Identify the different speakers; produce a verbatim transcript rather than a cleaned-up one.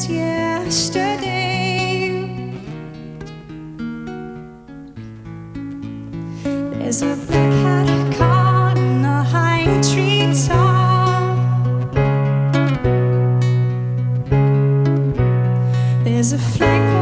Speaker 1: as yesterday. There's a black hat caught in a high tree top. There's a flag